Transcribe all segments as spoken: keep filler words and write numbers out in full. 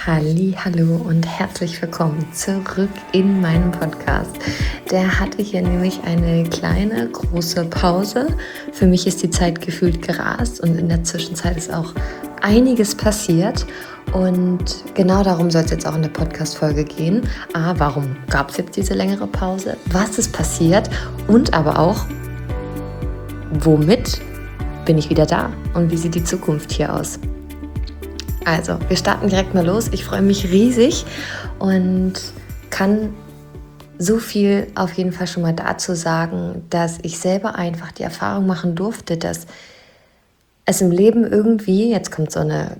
Halli, hallo und herzlich willkommen zurück in meinem Podcast. Der hatte hier nämlich eine kleine, große Pause. Für mich ist die Zeit gefühlt gerast und in der Zwischenzeit ist auch einiges passiert. Und genau darum soll es jetzt auch in der Podcast-Folge gehen. A, warum gab es jetzt diese längere Pause? Was ist passiert? Und aber auch, womit bin ich wieder da? Und wie sieht die Zukunft hier aus? Also, wir starten direkt mal los. Ich freue mich riesig und kann so viel auf jeden Fall schon mal dazu sagen, dass ich selber einfach die Erfahrung machen durfte, dass es im Leben irgendwie, jetzt kommt so eine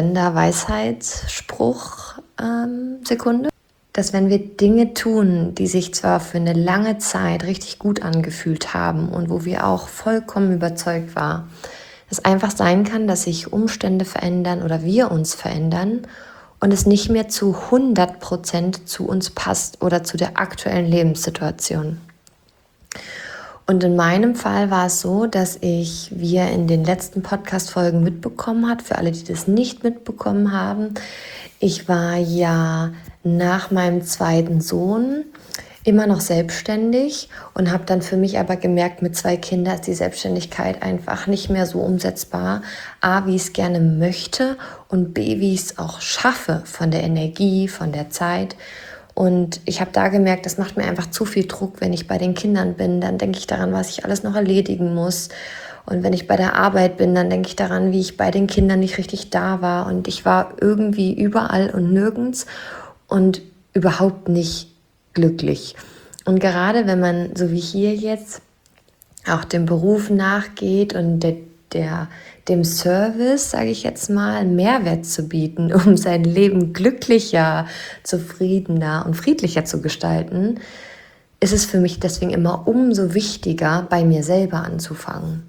Kalender-Weisheitsspruch-Sekunde, dass wenn wir Dinge tun, die sich zwar für eine lange Zeit richtig gut angefühlt haben und wo wir auch vollkommen überzeugt waren, es einfach sein kann, dass sich Umstände verändern oder wir uns verändern und es nicht mehr zu hundert Prozent zu uns passt oder zu der aktuellen Lebenssituation. Und in meinem Fall war es so, dass ich, wie ihr in den letzten Podcast-Folgen mitbekommen habt, für alle, die das nicht mitbekommen haben, ich war ja nach meinem zweiten Sohn immer noch selbstständig und habe dann für mich aber gemerkt, mit zwei Kindern ist die Selbstständigkeit einfach nicht mehr so umsetzbar. A, wie ich es gerne möchte und B, wie ich es auch schaffe von der Energie, von der Zeit. Und ich habe da gemerkt, das macht mir einfach zu viel Druck, wenn ich bei den Kindern bin. Dann denke ich daran, was ich alles noch erledigen muss. Und wenn ich bei der Arbeit bin, dann denke ich daran, wie ich bei den Kindern nicht richtig da war. Und ich war irgendwie überall und nirgends und überhaupt nicht glücklich. Und gerade wenn man, so wie hier jetzt, auch dem Beruf nachgeht und der, der, dem Service, sage ich jetzt mal, Mehrwert zu bieten, um sein Leben glücklicher, zufriedener und friedlicher zu gestalten, ist es für mich deswegen immer umso wichtiger, bei mir selber anzufangen.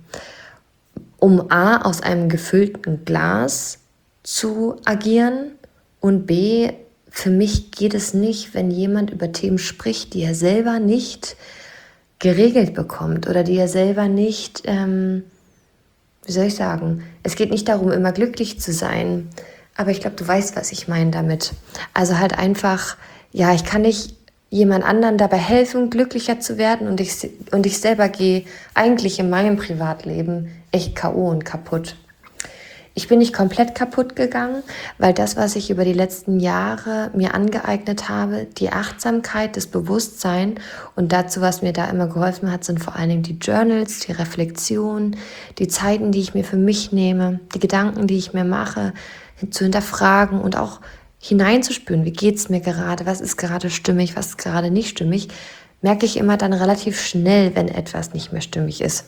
Um A, aus einem gefüllten Glas zu agieren und B, für mich geht es nicht, wenn jemand über Themen spricht, die er selber nicht geregelt bekommt oder die er selber nicht, ähm, wie soll ich sagen, es geht nicht darum, immer glücklich zu sein, aber ich glaube, du weißt, was ich meine damit. Also halt einfach, ja, ich kann nicht jemand anderen dabei helfen, glücklicher zu werden und ich, und ich selber gehe eigentlich in meinem Privatleben echt K O und kaputt. Ich bin nicht komplett kaputt gegangen, weil das, was ich über die letzten Jahre mir angeeignet habe, die Achtsamkeit, das Bewusstsein und dazu, was mir da immer geholfen hat, sind vor allen Dingen die Journals, die Reflexion, die Zeiten, die ich mir für mich nehme, die Gedanken, die ich mir mache, zu hinterfragen und auch hineinzuspüren, wie geht's mir gerade, was ist gerade stimmig, was ist gerade nicht stimmig, merke ich immer dann relativ schnell, wenn etwas nicht mehr stimmig ist.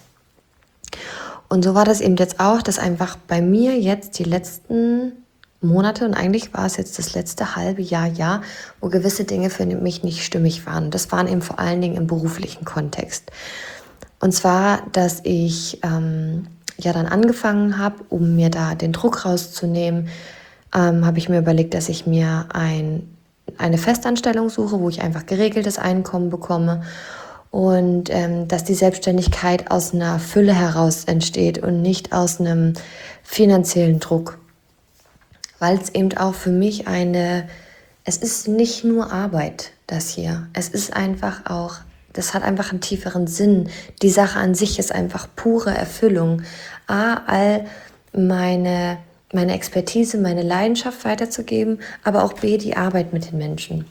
Und so war das eben jetzt auch, dass einfach bei mir jetzt die letzten Monate und eigentlich war es jetzt das letzte halbe Jahr, Jahr, wo gewisse Dinge für mich nicht stimmig waren. Das waren eben vor allen Dingen im beruflichen Kontext. Und zwar, dass ich ähm, ja dann angefangen habe, um mir da den Druck rauszunehmen, ähm, habe ich mir überlegt, dass ich mir ein, eine Festanstellung suche, wo ich einfach geregeltes Einkommen bekomme. Und ähm, dass die Selbstständigkeit aus einer Fülle heraus entsteht und nicht aus einem finanziellen Druck. Weil es eben auch für mich eine, es ist nicht nur Arbeit, das hier. Es ist einfach auch, das hat einfach einen tieferen Sinn. Die Sache an sich ist einfach pure Erfüllung. A, all meine, meine Expertise, meine Leidenschaft weiterzugeben, aber auch B, die Arbeit mit den Menschen.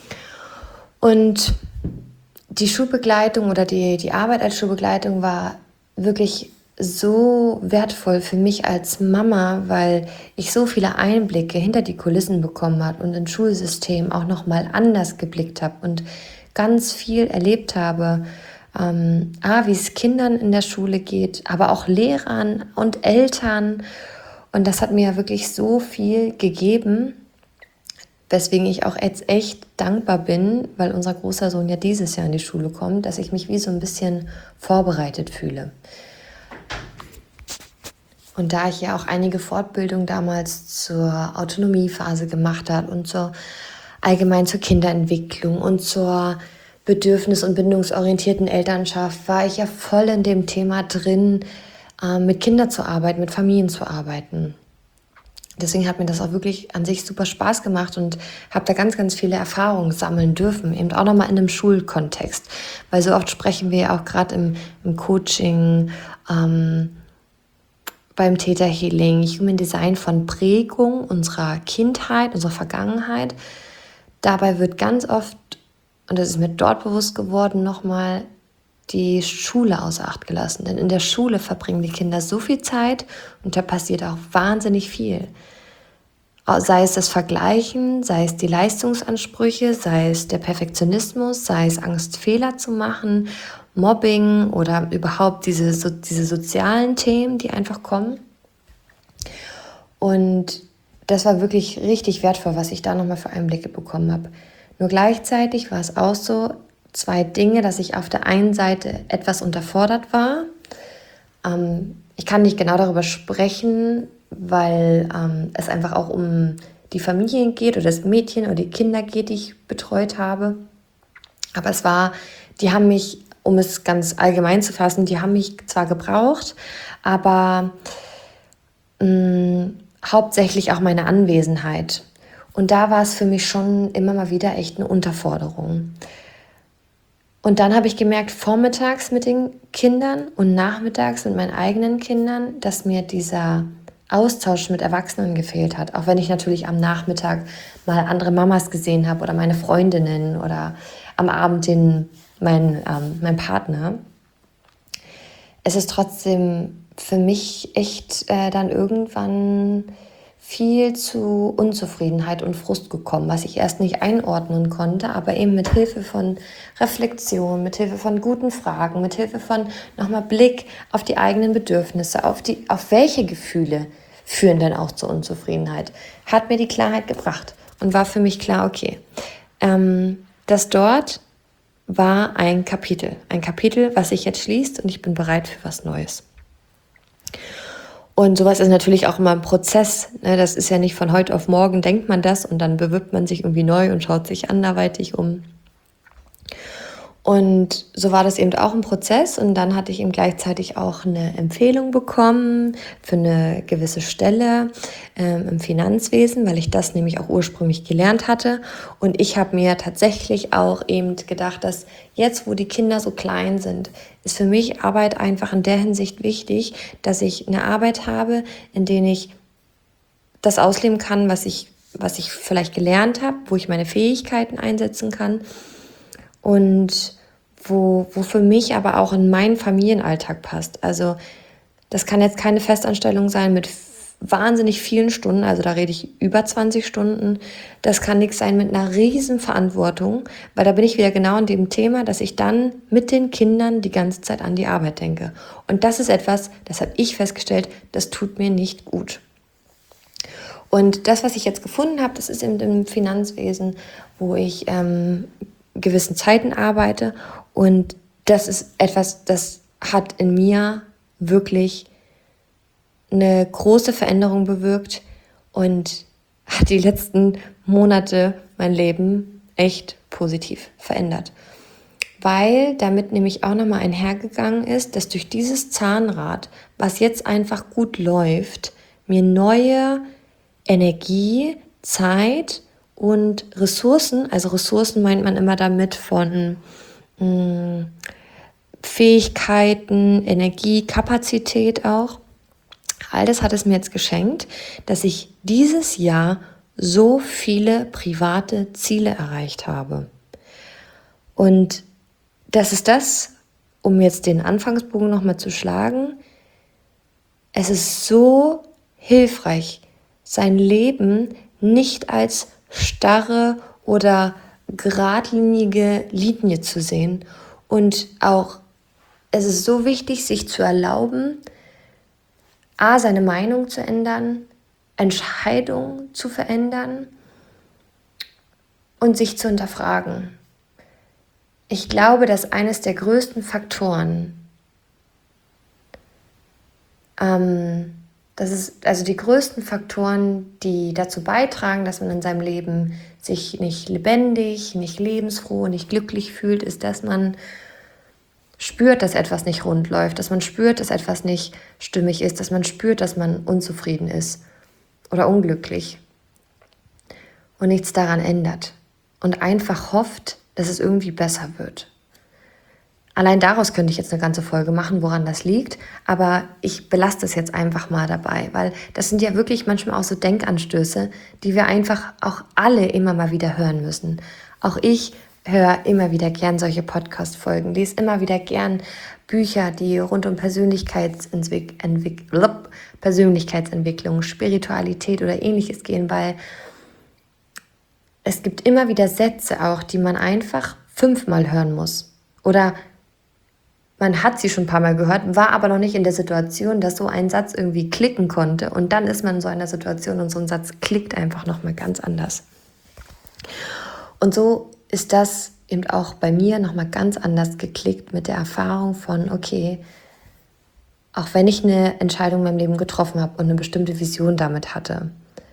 Und die Schulbegleitung oder die, die Arbeit als Schulbegleitung war wirklich so wertvoll für mich als Mama, weil ich so viele Einblicke hinter die Kulissen bekommen habe und ins Schulsystem auch nochmal anders geblickt habe und ganz viel erlebt habe, ähm, ah, wie es Kindern in der Schule geht, aber auch Lehrern und Eltern. Und das hat mir wirklich so viel gegeben, weswegen ich auch jetzt echt dankbar bin, weil unser großer Sohn ja dieses Jahr in die Schule kommt, dass ich mich wie so ein bisschen vorbereitet fühle. Und da ich ja auch einige Fortbildungen damals zur Autonomiephase gemacht habe und zur allgemein zur Kinderentwicklung und zur bedürfnis- und bindungsorientierten Elternschaft, war ich ja voll in dem Thema drin, mit Kindern zu arbeiten, mit Familien zu arbeiten. Deswegen hat mir das auch wirklich an sich super Spaß gemacht und habe da ganz, ganz viele Erfahrungen sammeln dürfen, eben auch nochmal in einem Schulkontext. Weil so oft sprechen wir ja auch gerade im, im Coaching, ähm, beim Theta Healing, Human Design von Prägung unserer Kindheit, unserer Vergangenheit. Dabei wird ganz oft, und das ist mir dort bewusst geworden, nochmal die Schule außer Acht gelassen. Denn in der Schule verbringen die Kinder so viel Zeit und da passiert auch wahnsinnig viel. Sei es das Vergleichen, sei es die Leistungsansprüche, sei es der Perfektionismus, sei es Angst, Fehler zu machen, Mobbing oder überhaupt diese, so, diese sozialen Themen, die einfach kommen. Und das war wirklich richtig wertvoll, was ich da nochmal für Einblicke bekommen habe. Nur gleichzeitig war es auch so, zwei Dinge, dass ich auf der einen Seite etwas unterfordert war. Ähm, ich kann nicht genau darüber sprechen, weil ähm, es einfach auch um die Familien geht oder das Mädchen oder die Kinder geht, die ich betreut habe. Aber es war, die haben mich, um es ganz allgemein zu fassen, die haben mich zwar gebraucht, aber mh, hauptsächlich auch meine Anwesenheit. Und da war es für mich schon immer mal wieder echt eine Unterforderung. Und dann habe ich gemerkt, vormittags mit den Kindern und nachmittags mit meinen eigenen Kindern, dass mir dieser Austausch mit Erwachsenen gefehlt hat. Auch wenn ich natürlich am Nachmittag mal andere Mamas gesehen habe oder meine Freundinnen oder am Abend den, mein, ähm, mein Partner. Es ist trotzdem für mich echt äh, dann irgendwann viel zu Unzufriedenheit und Frust gekommen, was ich erst nicht einordnen konnte, aber eben mit Hilfe von Reflexion, mit Hilfe von guten Fragen, mit Hilfe von nochmal Blick auf die eigenen Bedürfnisse, auf die, auf welche Gefühle führen denn auch zur Unzufriedenheit, hat mir die Klarheit gebracht und war für mich klar, okay, ähm, das dort war ein Kapitel, ein Kapitel, was sich jetzt schließt und ich bin bereit für was Neues. Und sowas ist natürlich auch immer ein Prozess. Ne? Das ist ja nicht von heute auf morgen, denkt man das und dann bewirbt man sich irgendwie neu und schaut sich anderweitig um. Und so war das eben auch ein Prozess und dann hatte ich eben gleichzeitig auch eine Empfehlung bekommen für eine gewisse Stelle ähm, im Finanzwesen, weil ich das nämlich auch ursprünglich gelernt hatte. Und ich habe mir tatsächlich auch eben gedacht, dass jetzt, wo die Kinder so klein sind, ist für mich Arbeit einfach in der Hinsicht wichtig, dass ich eine Arbeit habe, in der ich das ausleben kann, was ich, was ich vielleicht gelernt habe, wo ich meine Fähigkeiten einsetzen kann. Und wo, wo für mich aber auch in meinen Familienalltag passt. Also das kann jetzt keine Festanstellung sein mit wahnsinnig vielen Stunden, also da rede ich über zwanzig Stunden. Das kann nichts sein mit einer riesen Verantwortung, weil da bin ich wieder genau in dem Thema, dass ich dann mit den Kindern die ganze Zeit an die Arbeit denke. Und das ist etwas, das habe ich festgestellt, das tut mir nicht gut. Und das, was ich jetzt gefunden habe, das ist im, im Finanzwesen, wo ich ähm, gewissen Zeiten arbeite und das ist etwas, das hat in mir wirklich eine große Veränderung bewirkt und hat die letzten Monate mein Leben echt positiv verändert. Weil damit nämlich auch nochmal einhergegangen ist, dass durch dieses Zahnrad, was jetzt einfach gut läuft, mir neue Energie, Zeit und Ressourcen, also Ressourcen meint man immer damit von mh, Fähigkeiten, Energie, Kapazität auch. All das hat es mir jetzt geschenkt, dass ich dieses Jahr so viele private Ziele erreicht habe. Und das ist das, um jetzt den Anfangsbogen nochmal zu schlagen, es ist so hilfreich, sein Leben nicht als starre oder geradlinige Linie zu sehen. Und auch, es ist so wichtig, sich zu erlauben, A, seine Meinung zu ändern, Entscheidungen zu verändern und sich zu hinterfragen. Ich glaube, dass eines der größten Faktoren, ähm, das ist also die größten Faktoren, die dazu beitragen, dass man in seinem Leben sich nicht lebendig, nicht lebensfroh, nicht glücklich fühlt, ist, dass man spürt, dass etwas nicht rund läuft, dass man spürt, dass etwas nicht stimmig ist, dass man spürt, dass man unzufrieden ist. oder unglücklich und nichts daran ändert und einfach hofft, dass es irgendwie besser wird. Allein daraus könnte ich jetzt eine ganze Folge machen, woran das liegt, aber ich belasse das jetzt einfach mal dabei, weil das sind ja wirklich manchmal auch so Denkanstöße, die wir einfach auch alle immer mal wieder hören müssen. Auch ich höre immer wieder gern solche Podcast-Folgen, lese immer wieder gern Bücher, die rund um Persönlichkeitsentwick- Entwick- Persönlichkeitsentwicklung, Spiritualität oder Ähnliches gehen, weil es gibt immer wieder Sätze auch, die man einfach fünfmal hören muss. Oder man hat sie schon ein paar Mal gehört, war aber noch nicht in der Situation, dass so ein Satz irgendwie klicken konnte. Und dann ist man in so einer Situation und so ein Satz klickt einfach nochmal ganz anders. Und so ist das eben auch bei mir nochmal ganz anders geklickt mit der Erfahrung von, okay, auch wenn ich eine Entscheidung in meinem Leben getroffen habe und eine bestimmte Vision damit hatte,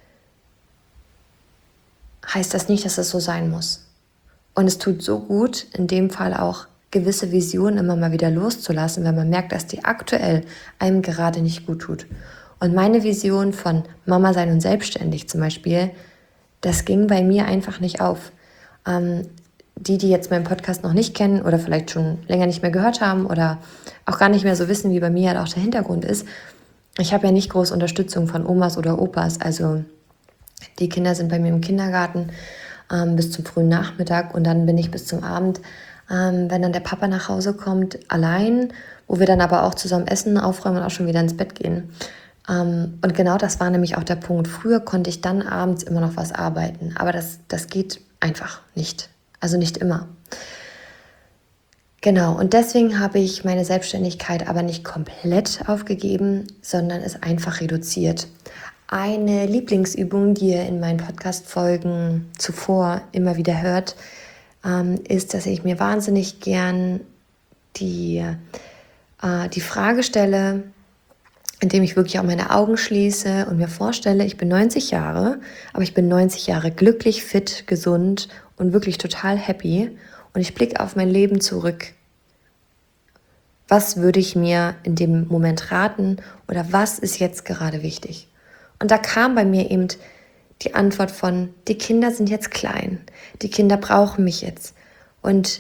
heißt das nicht, dass es so sein muss. Und es tut so gut, in dem Fall auch gewisse Visionen immer mal wieder loszulassen, wenn man merkt, dass die aktuell einem gerade nicht gut tut. Und meine Vision von Mama sein und selbstständig zum Beispiel, das ging bei mir einfach nicht auf. Ähm, die, die jetzt meinen Podcast noch nicht kennen oder vielleicht schon länger nicht mehr gehört haben oder auch gar nicht mehr so wissen, wie bei mir halt auch der Hintergrund ist, ich habe ja nicht groß Unterstützung von Omas oder Opas, also die Kinder sind bei mir im Kindergarten ähm, bis zum frühen Nachmittag und dann bin ich bis zum Abend, ähm, wenn dann der Papa nach Hause kommt, allein, wo wir dann aber auch zusammen essen, aufräumen und auch schon wieder ins Bett gehen. Ähm, und genau das war nämlich auch der Punkt. Früher konnte ich dann abends immer noch was arbeiten, aber das, das geht einfach nicht. Also nicht immer. Genau, und deswegen habe ich meine Selbstständigkeit aber nicht komplett aufgegeben, sondern es einfach reduziert. Eine Lieblingsübung, die ihr in meinen Podcast-Folgen zuvor immer wieder hört, ähm, ist, dass ich mir wahnsinnig gern die, äh, die Frage stelle, indem ich wirklich auch meine Augen schließe und mir vorstelle, ich bin neunzig Jahre, aber ich bin neunzig Jahre glücklich, fit, gesund und wirklich total happy und ich blicke auf mein Leben zurück. Was würde ich mir in dem Moment raten oder was ist jetzt gerade wichtig? Und da kam bei mir eben die Antwort von, die Kinder sind jetzt klein, die Kinder brauchen mich jetzt. Und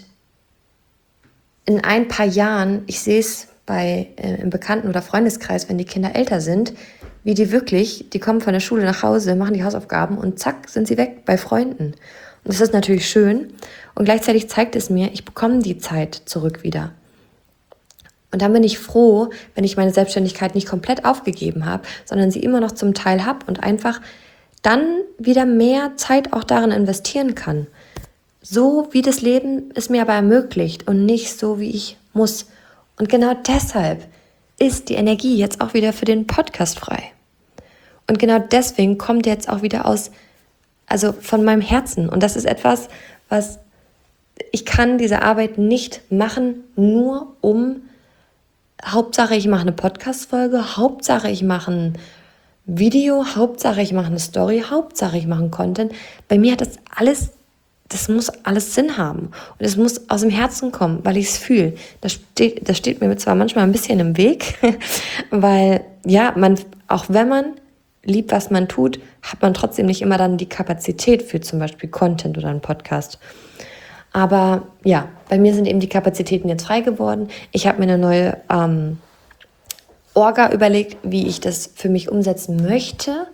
in ein paar Jahren, ich sehe es bei äh, im Bekannten- oder Freundeskreis, wenn die Kinder älter sind, wie die wirklich, die kommen von der Schule nach Hause, machen die Hausaufgaben und zack, sind sie weg bei Freunden. Und das ist natürlich schön und gleichzeitig zeigt es mir, ich bekomme die Zeit zurück wieder. Und dann bin ich froh, wenn ich meine Selbstständigkeit nicht komplett aufgegeben habe, sondern sie immer noch zum Teil habe und einfach dann wieder mehr Zeit auch darin investieren kann. So wie das Leben es mir aber ermöglicht und nicht so, wie ich muss. Und genau deshalb ist die Energie jetzt auch wieder für den Podcast frei. Und genau deswegen kommt jetzt auch wieder aus, also von meinem Herzen. Und das ist etwas, was ich kann diese Arbeit nicht machen, nur um Hauptsache, ich mache eine Podcast-Folge, Hauptsache, ich mache ein Video, Hauptsache, ich mache eine Story, Hauptsache, ich mache einen Content. Bei mir hat das alles, das muss alles Sinn haben. Und es muss aus dem Herzen kommen, weil ich es fühle. Das steht, das steht mir zwar manchmal ein bisschen im Weg, weil, ja, man, auch wenn man liebt, was man tut, hat man trotzdem nicht immer dann die Kapazität für zum Beispiel Content oder einen Podcast. Aber ja, bei mir sind eben die Kapazitäten jetzt frei geworden. Ich habe mir eine neue ähm, Orga überlegt, wie ich das für mich umsetzen möchte.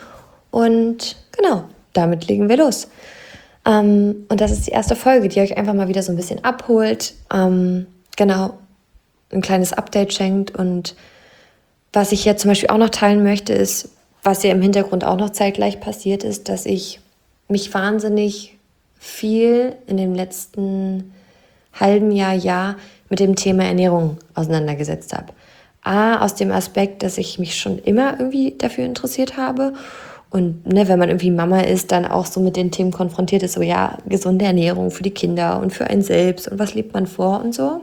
Und genau, damit legen wir los. Ähm, und das ist die erste Folge, die euch einfach mal wieder so ein bisschen abholt. Ähm, genau, ein kleines Update schenkt. Und was ich jetzt zum Beispiel auch noch teilen möchte, ist, was ja im Hintergrund auch noch zeitgleich passiert ist, dass ich mich wahnsinnig viel in dem letzten halben Jahr, Jahr mit dem Thema Ernährung auseinandergesetzt habe. A, aus dem Aspekt, dass ich mich schon immer irgendwie dafür interessiert habe und ne, wenn man irgendwie Mama ist, dann auch so mit den Themen konfrontiert ist, so ja, gesunde Ernährung für die Kinder und für einen selbst und was lebt man vor und so.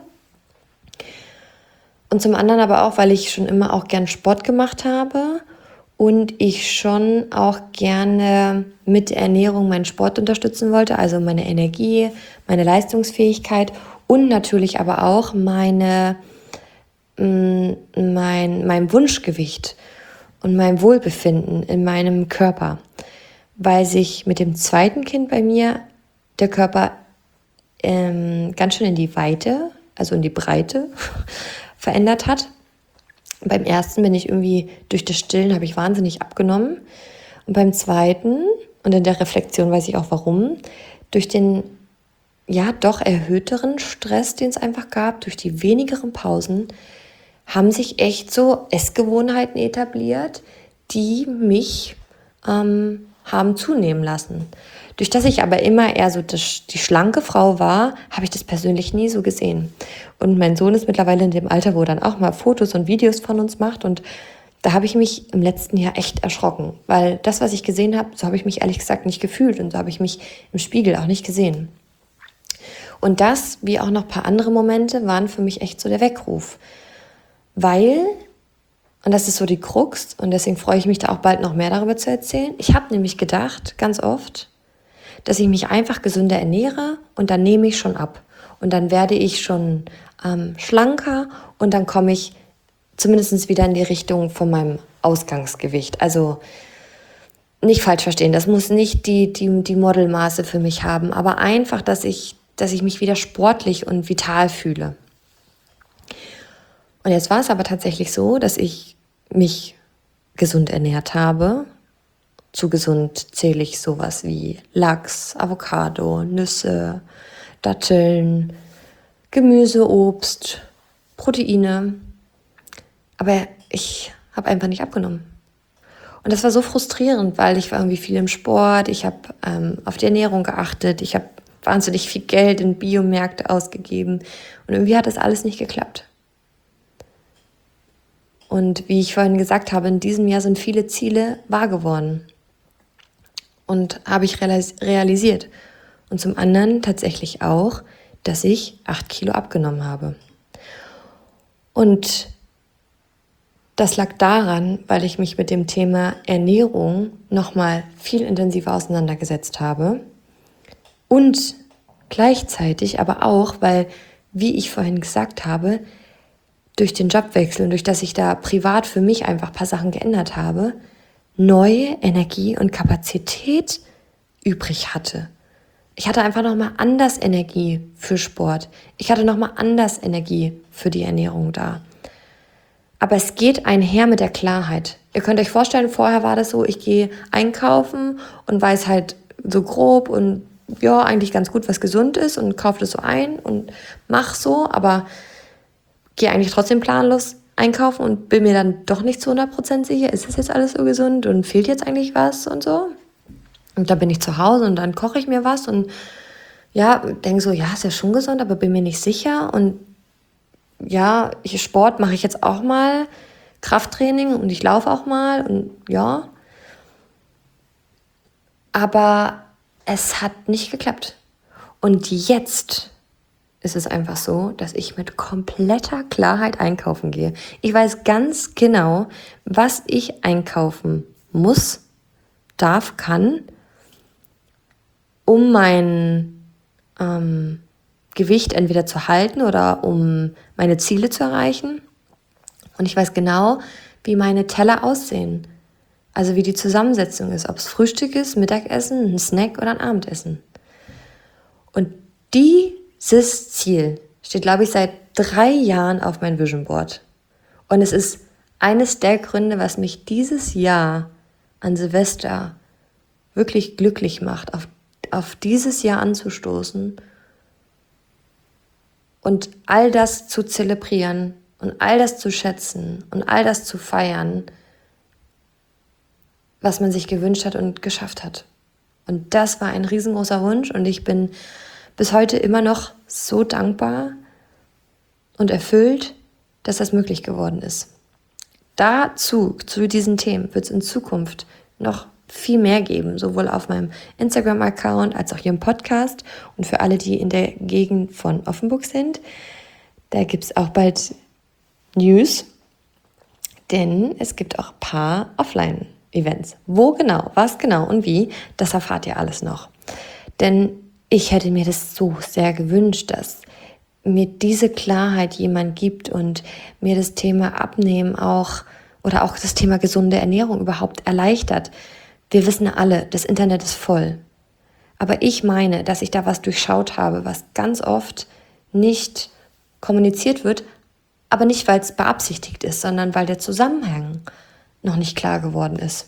Und zum anderen aber auch, weil ich schon immer auch gern Sport gemacht habe und ich schon auch gerne mit Ernährung meinen Sport unterstützen wollte, also meine Energie, meine Leistungsfähigkeit und natürlich aber auch meine, mh, mein, mein Wunschgewicht. und meinem Wohlbefinden in meinem Körper, weil sich mit dem zweiten Kind bei mir der Körper ähm, ganz schön in die Weite, also in die Breite verändert hat. Beim ersten bin ich irgendwie durch das Stillen, habe ich wahnsinnig abgenommen. Und beim zweiten, und in der Reflexion weiß ich auch warum, durch den ja doch erhöhteren Stress, den es einfach gab, durch die wenigeren Pausen, haben sich echt so Essgewohnheiten etabliert, die mich ähm, haben zunehmen lassen. Durch das ich aber immer eher so das, die schlanke Frau war, habe ich das persönlich nie so gesehen. Und mein Sohn ist mittlerweile in dem Alter, wo er dann auch mal Fotos und Videos von uns macht. Und da habe ich mich im letzten Jahr echt erschrocken. Weil das, was ich gesehen habe, so habe ich mich ehrlich gesagt nicht gefühlt. Und so habe ich mich im Spiegel auch nicht gesehen. Und das, wie auch noch ein paar andere Momente, waren für mich echt so der Weckruf. Weil, und das ist so die Krux, und deswegen freue ich mich da auch bald noch mehr darüber zu erzählen, ich habe nämlich gedacht, ganz oft, dass ich mich einfach gesünder ernähre und dann nehme ich schon ab. Und dann werde ich schon ähm, schlanker und dann komme ich zumindest wieder in die Richtung von meinem Ausgangsgewicht. Also nicht falsch verstehen, das muss nicht die, die, die Modelmaße für mich haben, aber einfach, dass ich, dass ich mich wieder sportlich und vital fühle. Und jetzt war es aber tatsächlich so, dass ich mich gesund ernährt habe. Zu gesund zähle ich sowas wie Lachs, Avocado, Nüsse, Datteln, Gemüse, Obst, Proteine. Aber ich habe einfach nicht abgenommen. Und das war so frustrierend, weil ich war irgendwie viel im Sport, ich habe ähm, auf die Ernährung geachtet, ich habe wahnsinnig viel Geld in Biomärkte ausgegeben und irgendwie hat das alles nicht geklappt. Und wie ich vorhin gesagt habe, in diesem Jahr sind viele Ziele wahr geworden. Und habe ich realisiert. Und zum anderen tatsächlich auch, dass ich acht Kilo abgenommen habe. Und das lag daran, weil ich mich mit dem Thema Ernährung nochmal viel intensiver auseinandergesetzt habe. Und gleichzeitig aber auch, weil, wie ich vorhin gesagt habe, durch den Jobwechsel und durch das ich da privat für mich einfach ein paar Sachen geändert habe, neue Energie und Kapazität übrig hatte. Ich hatte einfach nochmal anders Energie für Sport. Ich hatte nochmal anders Energie für die Ernährung da. Aber es geht einher mit der Klarheit. Ihr könnt euch vorstellen, vorher war das so, ich gehe einkaufen und weiß halt so grob und ja, eigentlich ganz gut, was gesund ist und kaufe das so ein und mach so, aber gehe eigentlich trotzdem planlos einkaufen und bin mir dann doch nicht zu hundert Prozent sicher, ist das jetzt alles so gesund und fehlt jetzt eigentlich was und so. Und dann bin ich zu Hause und dann koche ich mir was und ja, denke so, ja, ist ja schon gesund, aber bin mir nicht sicher. Und ja, ich, Sport mache ich jetzt auch mal, Krafttraining und ich laufe auch mal und ja. Aber es hat nicht geklappt. Und jetzt ist es einfach so, dass ich mit kompletter Klarheit einkaufen gehe. Ich weiß ganz genau, was ich einkaufen muss, darf, kann, um mein ähm, Gewicht entweder zu halten oder um meine Ziele zu erreichen. Und ich weiß genau, wie meine Teller aussehen. Also wie die Zusammensetzung ist, ob es Frühstück ist, Mittagessen, ein Snack oder ein Abendessen. Und dieses Ziel steht, glaube ich, seit drei Jahren auf mein Vision Board. Und es ist eines der Gründe, was mich dieses Jahr an Silvester wirklich glücklich macht, auf, auf dieses Jahr anzustoßen und all das zu zelebrieren und all das zu schätzen und all das zu feiern, was man sich gewünscht hat und geschafft hat. Und das war ein riesengroßer Wunsch und ich bin bis heute immer noch so dankbar und erfüllt, dass das möglich geworden ist. Dazu, zu diesen Themen, wird es in Zukunft noch viel mehr geben, sowohl auf meinem Instagram-Account als auch hier im Podcast. Und für alle, die in der Gegend von Offenburg sind, da gibt es auch bald News, denn es gibt auch ein paar Offline-Events. Wo genau, was genau und wie, das erfahrt ihr alles noch. Denn ich hätte mir das so sehr gewünscht, dass mir diese Klarheit jemand gibt und mir das Thema Abnehmen auch oder auch das Thema gesunde Ernährung überhaupt erleichtert. Wir wissen alle, das Internet ist voll. Aber ich meine, dass ich da was durchschaut habe, was ganz oft nicht kommuniziert wird, aber nicht, weil es beabsichtigt ist, sondern weil der Zusammenhang noch nicht klar geworden ist.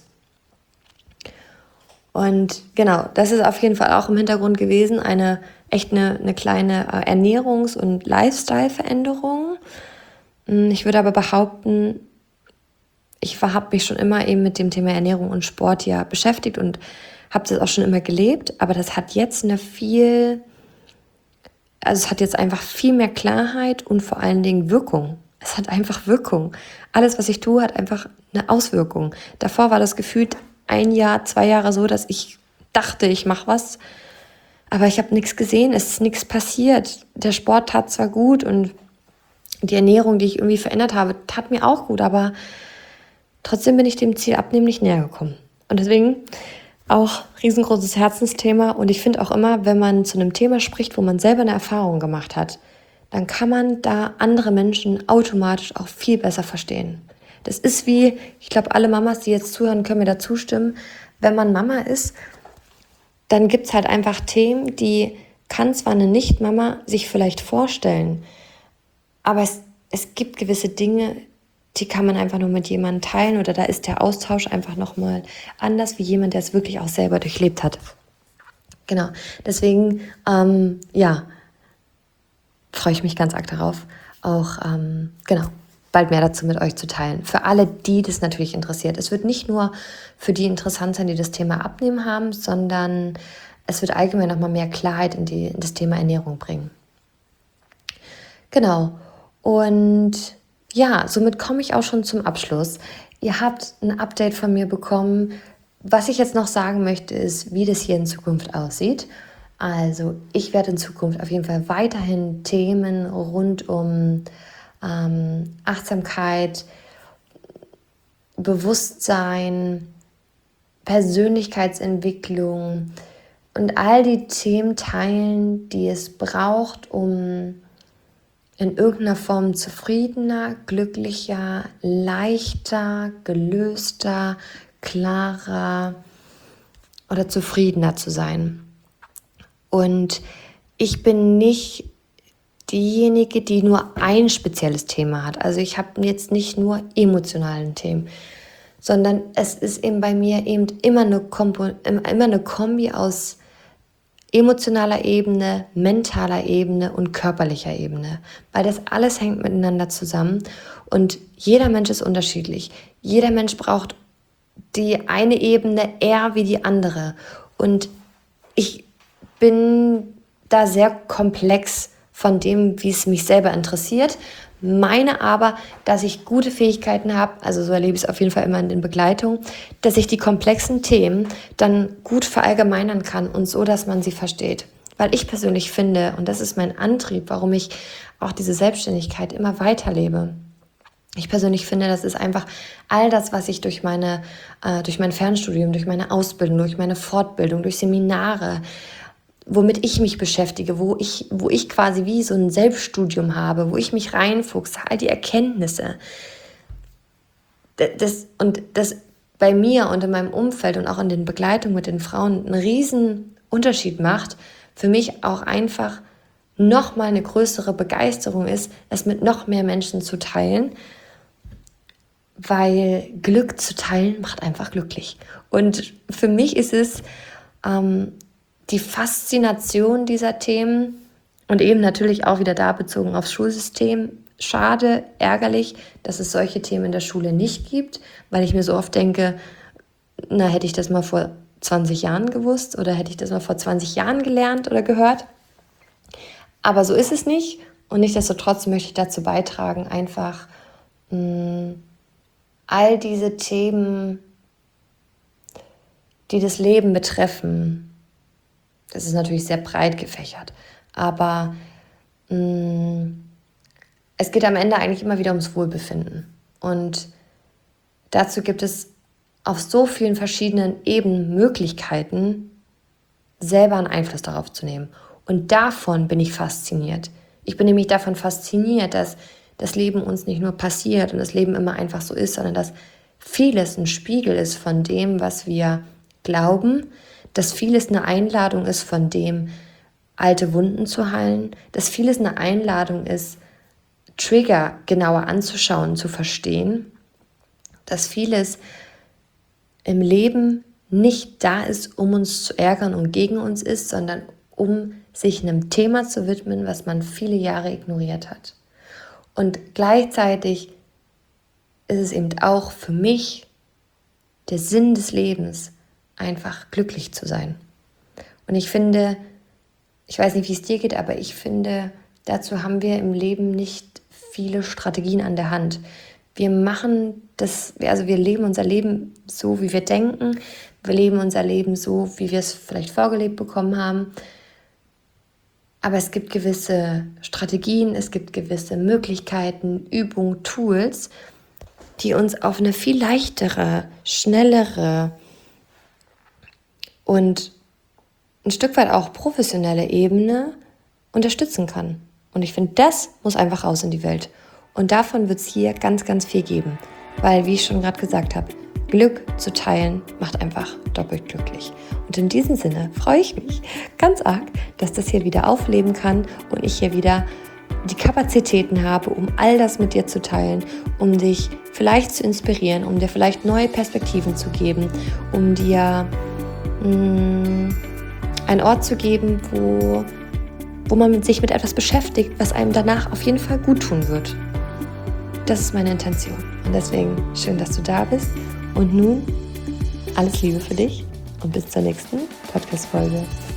Und genau, das ist auf jeden Fall auch im Hintergrund gewesen, eine echt eine, eine kleine Ernährungs- und Lifestyle-Veränderung. Ich würde aber behaupten, ich habe mich schon immer eben mit dem Thema Ernährung und Sport ja beschäftigt und habe das auch schon immer gelebt, aber das hat jetzt eine viel, also es hat jetzt einfach viel mehr Klarheit und vor allen Dingen Wirkung. Es hat einfach Wirkung. Alles, was ich tue, hat einfach eine Auswirkung. Davor war das gefühlt ein Jahr, zwei Jahre so, dass ich dachte, ich mache was, aber ich habe nichts gesehen, es ist nichts passiert. Der Sport tat zwar gut und die Ernährung, die ich irgendwie verändert habe, tat mir auch gut, aber trotzdem bin ich dem Ziel Abnehmen nicht näher gekommen. Und deswegen auch riesengroßes Herzensthema. Und ich finde auch immer, wenn man zu einem Thema spricht, wo man selber eine Erfahrung gemacht hat, dann kann man da andere Menschen automatisch auch viel besser verstehen. Das ist wie, ich glaube, alle Mamas, die jetzt zuhören, können mir da zustimmen. Wenn man Mama ist, dann gibt es halt einfach Themen, die kann zwar eine Nicht-Mama sich vielleicht vorstellen, aber es, es gibt gewisse Dinge, die kann man einfach nur mit jemandem teilen oder da ist der Austausch einfach nochmal anders wie jemand, der es wirklich auch selber durchlebt hat. Genau, deswegen, ähm, ja, freue ich mich ganz arg darauf, auch, ähm, genau, bald mehr dazu mit euch zu teilen. Für alle, die das natürlich interessiert. Es wird nicht nur für die interessant sein, die das Thema Abnehmen haben, sondern es wird allgemein nochmal mehr Klarheit in, die, in das Thema Ernährung bringen. Genau, und ja, somit komme ich auch schon zum Abschluss. Ihr habt ein Update von mir bekommen. Was ich jetzt noch sagen möchte, ist, wie das hier in Zukunft aussieht. Also ich werde in Zukunft auf jeden Fall weiterhin Themen rund um ähm, Achtsamkeit, Bewusstsein, Persönlichkeitsentwicklung und all die Themen teilen, die es braucht, um in irgendeiner Form zufriedener, glücklicher, leichter, gelöster, klarer oder zufriedener zu sein. Und ich bin nicht diejenige, die nur ein spezielles Thema hat. Also ich habe jetzt nicht nur emotionalen Themen, sondern es ist eben bei mir eben immer eine, Kompo- immer eine Kombi aus emotionaler Ebene, mentaler Ebene und körperlicher Ebene, weil das alles hängt miteinander zusammen und jeder Mensch ist unterschiedlich. Jeder Mensch braucht die eine Ebene eher wie die andere und ich bin da sehr komplex von dem, wie es mich selber interessiert, meine aber, dass ich gute Fähigkeiten habe, also so erlebe ich es auf jeden Fall immer in den Begleitungen, dass ich die komplexen Themen dann gut verallgemeinern kann und so, dass man sie versteht. Weil ich persönlich finde, und das ist mein Antrieb, warum ich auch diese Selbstständigkeit immer weiterlebe. Ich persönlich finde, das ist einfach all das, was ich durch meine, äh, durch mein Fernstudium, durch meine Ausbildung, durch meine Fortbildung, durch Seminare, womit ich mich beschäftige, wo ich, wo ich quasi wie so ein Selbststudium habe, wo ich mich reinfuchse, all die Erkenntnisse. Das, und das bei mir und in meinem Umfeld und auch in den Begleitungen mit den Frauen einen riesen Unterschied macht, für mich auch einfach noch mal eine größere Begeisterung ist, es mit noch mehr Menschen zu teilen, weil Glück zu teilen macht einfach glücklich. Und für mich ist es ähm, die Faszination dieser Themen und eben natürlich auch wieder da bezogen aufs Schulsystem. Schade, ärgerlich, dass es solche Themen in der Schule nicht gibt, weil ich mir so oft denke, na, hätte ich das mal vor zwanzig Jahren gewusst oder hätte ich das mal vor zwanzig Jahren gelernt oder gehört. Aber so ist es nicht und nichtsdestotrotz möchte ich dazu beitragen, einfach mh, all diese Themen, die das Leben betreffen, das ist natürlich sehr breit gefächert, aber mh, es geht am Ende eigentlich immer wieder ums Wohlbefinden. Und dazu gibt es auf so vielen verschiedenen Ebenen Möglichkeiten, selber einen Einfluss darauf zu nehmen. Und davon bin ich fasziniert. Ich bin nämlich davon fasziniert, dass das Leben uns nicht nur passiert und das Leben immer einfach so ist, sondern dass vieles ein Spiegel ist von dem, was wir glauben, dass vieles eine Einladung ist von dem, alte Wunden zu heilen, dass vieles eine Einladung ist, Trigger genauer anzuschauen, zu verstehen, dass vieles im Leben nicht da ist, um uns zu ärgern und gegen uns ist, sondern um sich einem Thema zu widmen, was man viele Jahre ignoriert hat. Und gleichzeitig ist es eben auch für mich der Sinn des Lebens, einfach glücklich zu sein. Und ich finde, ich weiß nicht, wie es dir geht, aber ich finde, dazu haben wir im Leben nicht viele Strategien an der Hand. Wir machen das, also wir leben unser Leben so, wie wir denken. Wir leben unser Leben so, wie wir es vielleicht vorgelebt bekommen haben. Aber es gibt gewisse Strategien, es gibt gewisse Möglichkeiten, Übungen, Tools, die uns auf eine viel leichtere, schnellere und ein Stück weit auch professionelle Ebene unterstützen kann. Und ich finde, das muss einfach raus in die Welt. Und davon wird es hier ganz, ganz viel geben. Weil, wie ich schon gerade gesagt habe, Glück zu teilen macht einfach doppelt glücklich. Und in diesem Sinne freue ich mich ganz arg, dass das hier wieder aufleben kann und ich hier wieder die Kapazitäten habe, um all das mit dir zu teilen, um dich vielleicht zu inspirieren, um dir vielleicht neue Perspektiven zu geben, um dir mh, einen Ort zu geben, wo, wo man sich mit etwas beschäftigt, was einem danach auf jeden Fall gut tun wird. Das ist meine Intention. Und deswegen schön, dass du da bist. Und nun alles Liebe für dich und bis zur nächsten Podcast-Folge.